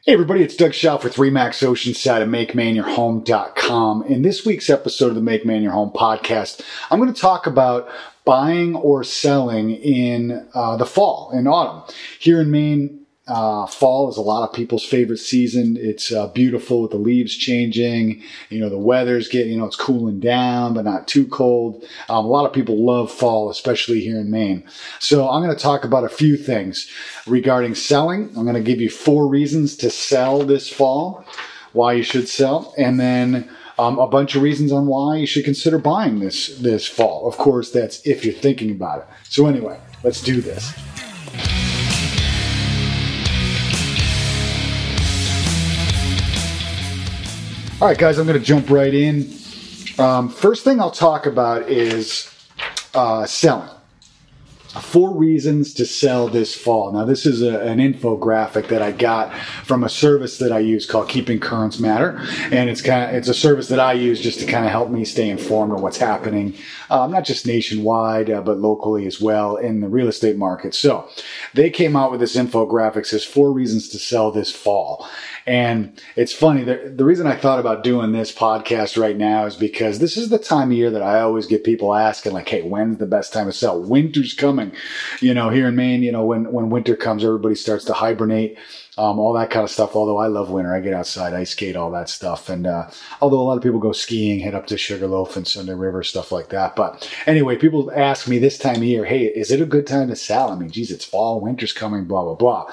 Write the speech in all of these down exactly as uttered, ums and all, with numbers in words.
Hey everybody, it's Doug Schauf with Remax Oceanside of Make Man Your Home dot com. In this week's episode of the Make Man Your Home podcast, I'm going to talk about buying or selling in uh, the fall, in autumn. Here in Maine, uh, fall is a lot of people's favorite season. It's uh, beautiful with the leaves changing. You know, the weather's getting, you know, it's cooling down, but not too cold. Um, a lot of people love fall, especially here in Maine. So I'm going to talk about a few things regarding selling. I'm going to give you four reasons to sell this fall, why you should sell, and then um, a bunch of reasons on why you should consider buying this, this fall. Of course, that's if you're thinking about it. So anyway, let's do this. All right, guys, I'm going to jump right in. Um, first thing I'll talk about is uh, selling. Four reasons to sell this fall. Now, this is a, an infographic that I got from a service that I use called Keeping Currents Matter, and it's kind of it's a service that I use just to kind of help me stay informed of what's happening, um, not just nationwide, uh, but locally as well in the real estate market. So, they came out with this infographic that says four reasons to sell this fall. And it's funny, the, the reason I thought about doing this podcast right now is because this is the time of year that I always get people asking, like, hey, when's the best time to sell? Winter's coming. You know, here in Maine, you know, when, when winter comes, everybody starts to hibernate, um, all that kind of stuff. Although I love winter. I get outside, ice skate, all that stuff. And uh, although a lot of people go skiing, head up to Sugarloaf and Sunday River, stuff like that. But anyway, people ask me this time of year, hey, is it a good time to sell? I mean, geez, it's fall, winter's coming, blah, blah, blah.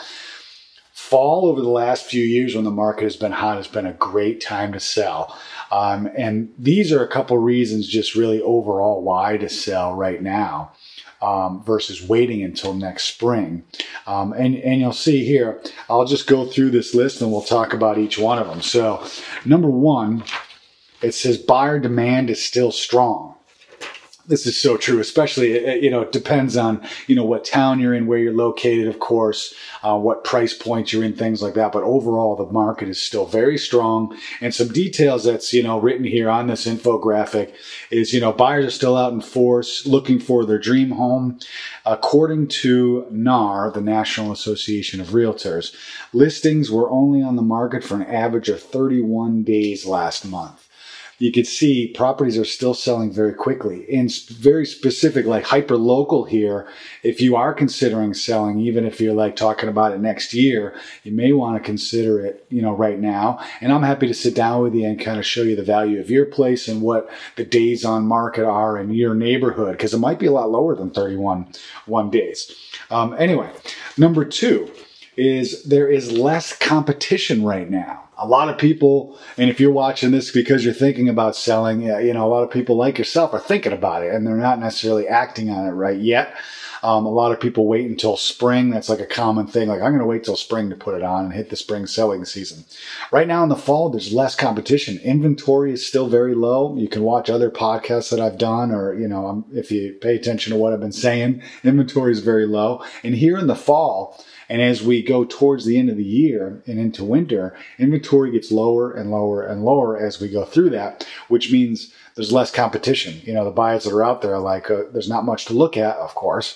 Fall over the last few years when the market has been hot has been a great time to sell. Um, and these are a couple reasons just really overall why to sell right now um, versus waiting until next spring. Um, and, and you'll see here, I'll just go through this list and we'll talk about each one of them. So number one, it says buyer demand is still strong. This is so true, especially, you know, it depends on, you know, what town you're in, where you're located, of course, uh, what price point you're in, things like that. But overall, the market is still very strong. And some details that's, you know, written here on this infographic is, you know, buyers are still out in force looking for their dream home. According to N A R, the National Association of Realtors, listings were only on the market for an average of thirty-one days last month. You can see properties are still selling very quickly and very specific, like hyper local here. If you are considering selling, even if you're like talking about it next year, you may want to consider it, you know, right now. And I'm happy to sit down with you and kind of show you the value of your place and what the days on market are in your neighborhood, because it might be a lot lower than thirty-one one days. Um, anyway, number two is there is less competition right now. A lot of people, and if you're watching this because you're thinking about selling, you know, a lot of people like yourself are thinking about it and they're not necessarily acting on it right yet. Um, a lot of people wait until spring. That's like a common thing. Like, I'm going to wait till spring to put it on and hit the spring selling season. Right now in the fall, there's less competition. Inventory is still very low. You can watch other podcasts that I've done, or, you know, if you pay attention to what I've been saying, inventory is very low. And here in the fall, and as we go towards the end of the year and into winter, inventory gets lower and lower and lower as we go through that, which means there's less competition. You know, the buyers that are out there are like, uh, there's not much to look at, of course.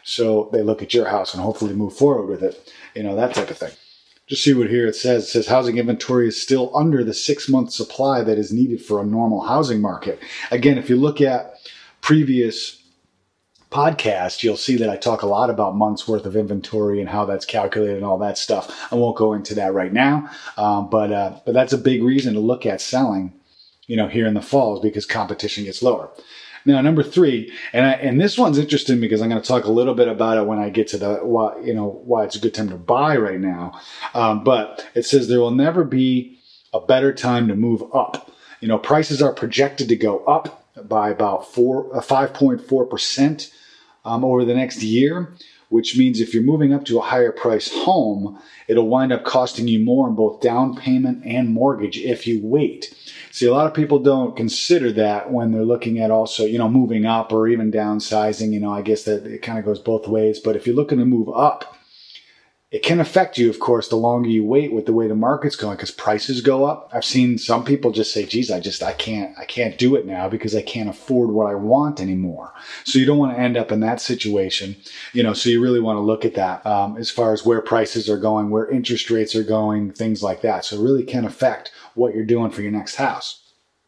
So they look at your house and hopefully move forward with it. You know, that type of thing. Just see what here it says. It says housing inventory is still under the six-month supply that is needed for a normal housing market. Again, if you look at previous podcast, you'll see that I talk a lot about months worth of inventory and how that's calculated and all that stuff. I won't go into that right now, um, but uh, but that's a big reason to look at selling, you know, here in the fall, is because competition gets lower. Now, number three, and I, and this one's interesting because I'm going to talk a little bit about it when I get to the why, you know, why it's a good time to buy right now. Um, but it says there will never be a better time to move up. You know, prices are projected to go up by about four, uh, five point four percent um, over the next year, which means if you're moving up to a higher price home, it'll wind up costing you more in both down payment and mortgage if you wait. See, a lot of people don't consider that when they're looking at also, you know, moving up or even downsizing. You know, I guess that it kind of goes both ways. But if you're looking to move up, It can affect you, of course, the longer you wait with the way the market's going, because prices go up. I've seen some people just say, geez, I just, I can't, I can't do it now because I can't afford what I want anymore. So you don't want to end up in that situation, you know, so you really want to look at that um, as far as where prices are going, where interest rates are going, things like that. So it really can affect what you're doing for your next house.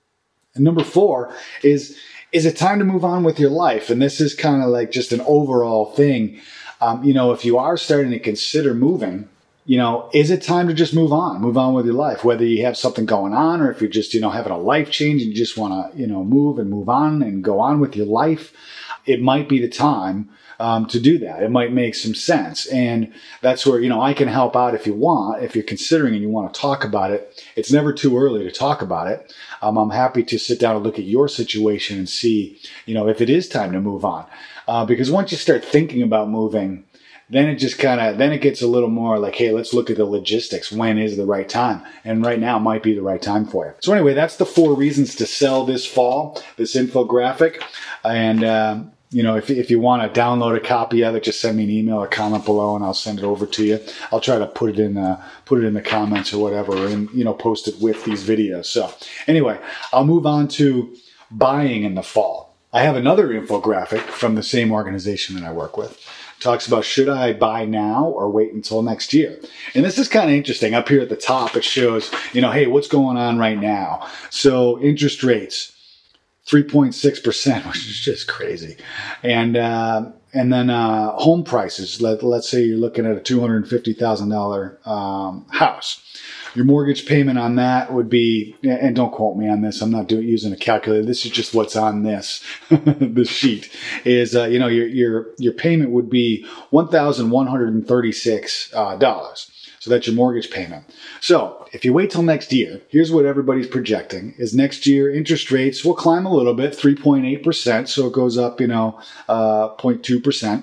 And number four is, is it time to move on with your life? And this is kind of like just an overall thing. Um, you know, if you are starting to consider moving, you know, is it time to just move on, move on with your life, whether you have something going on or if you're just, you know, having a life change and you just want to, you know, move and move on and go on with your life. It might be the time um, to do that. It might make some sense. And that's where, you know, I can help out if you want, if you're considering and you want to talk about it. It's never too early to talk about it. Um, I'm happy to sit down and look at your situation and see, you know, if it is time to move on. Uh, because once you start thinking about moving, then it just kind of, then it gets a little more like, hey, let's look at the logistics. When is the right time? And right now might be the right time for you. So anyway, that's the four reasons to sell this fall, this infographic. And, um, you know, if, if you want to download a copy of it, just send me an email or comment below and I'll send it over to you. I'll try to put it in the, put it in the comments or whatever and, you know, post it with these videos. So anyway, I'll move on to buying in the fall. I have another infographic from the same organization that I work with. It talks about, should I buy now or wait until next year? And this is kind of interesting. Up here at the top, it shows, you know, hey, what's going on right now? So interest rates, three point six percent, which is just crazy. And uh, and then uh, home prices. Let, let's say you're looking at a two hundred fifty thousand dollars um, house. Your mortgage payment on that would be, and don't quote me on this, I'm not doing using a calculator. This is just what's on this, this sheet, is, uh, you know, your your your payment would be one thousand one hundred thirty-six dollars. So that's your mortgage payment. So if you wait till next year, here's what everybody's projecting is next year interest rates will climb a little bit, three point eight percent. So it goes up, you know, uh, zero point two percent.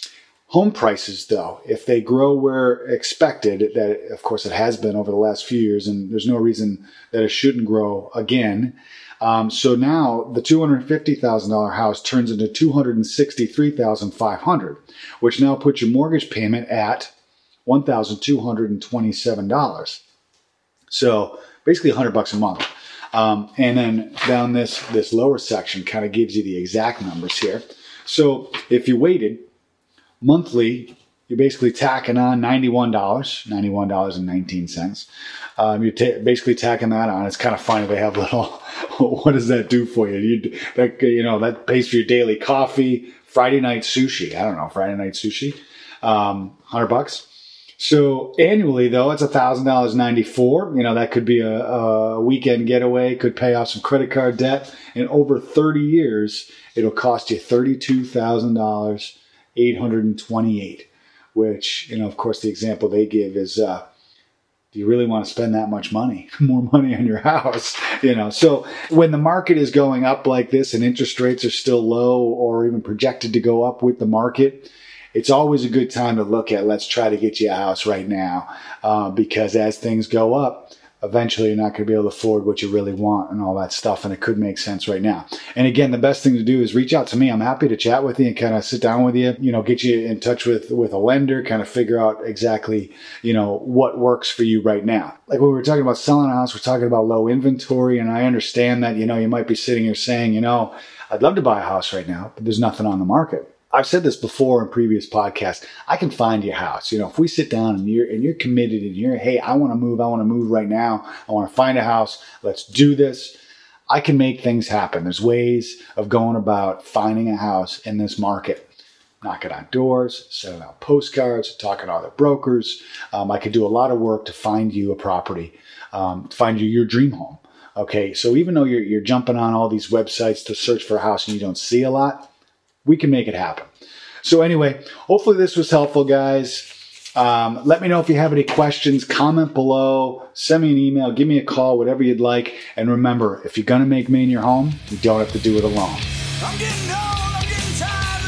Home prices, though, if they grow where expected, that of course it has been over the last few years, and there's no reason that it shouldn't grow again. Um, so now the two hundred fifty thousand dollars house turns into two hundred sixty-three thousand five hundred dollars, which now puts your mortgage payment at one thousand two hundred twenty-seven dollars. So basically one hundred bucks a month. Um, and then down this, this lower section kind of gives you the exact numbers here. So if you waited, monthly, you're basically tacking on ninety-one dollars, ninety-one dollars and nineteen cents. Um, you're ta- basically tacking that on. It's kind of funny. They have little, what does that do for you? You, that, you know, that pays for your daily coffee, Friday night sushi. I don't know, Friday night sushi, um, one hundred bucks. So annually, though, it's one thousand dollars and ninety-four cents. You know, that could be a, a weekend getaway, could pay off some credit card debt. And over thirty years, it'll cost you thirty-two thousand dollars. eight hundred twenty-eight, which, you know, of course, the example they give is, uh, do you really want to spend that much money, more money on your house? You know, so when the market is going up like this and interest rates are still low or even projected to go up with the market, it's always a good time to look at, let's try to get you a house right now, uh, because as things go up, eventually you're not going to be able to afford what you really want and all that stuff, and it could make sense right now. And again, the best thing to do is reach out to me. I'm happy to chat with you and kind of sit down with you, you know, get you in touch with, with a lender, kind of figure out exactly, you know, what works for you right now. Like when we were talking about selling a house, we're talking about low inventory, and I understand that, you know, you might be sitting here saying, you know, I'd love to buy a house right now, but there's nothing on the market. I've said this before in previous podcasts. I can find your house. You know, if we sit down and you're and you're committed and you're, hey, I want to move. I want to move right now. I want to find a house. Let's do this. I can make things happen. There's ways of going about finding a house in this market. Knocking on doors, sending out postcards, talking to other brokers. Um, I could do a lot of work to find you a property, um, to find you your dream home. Okay, so even though you're you're jumping on all these websites to search for a house and you don't see a lot, we can make it happen. So anyway, hopefully this was helpful, guys. Um, let me know if you have any questions. Comment below. Send me an email. Give me a call, whatever you'd like. And remember, if you're going to make Maine your home, you don't have to do it alone. I'm getting old, I'm getting tired of taking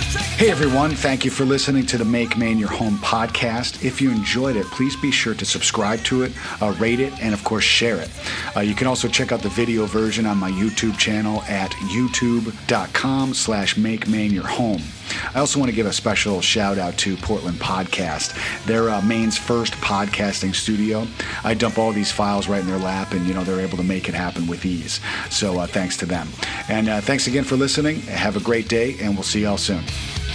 Hey everyone, thank you for listening to the Make Maine Your Home podcast. If you enjoyed it, please be sure to subscribe to it, uh, rate it, and of course share it. Uh, you can also check out the video version on my YouTube channel at youtube.com slash Make Maine Your Home. I also want to give a special shout out to Portland Podcast. They're uh, Maine's first podcasting studio. I dump all these files right in their lap, and you know they're able to make it happen with ease. So uh, thanks to them. And uh, thanks again for listening. Have a great day, and we'll see y'all soon.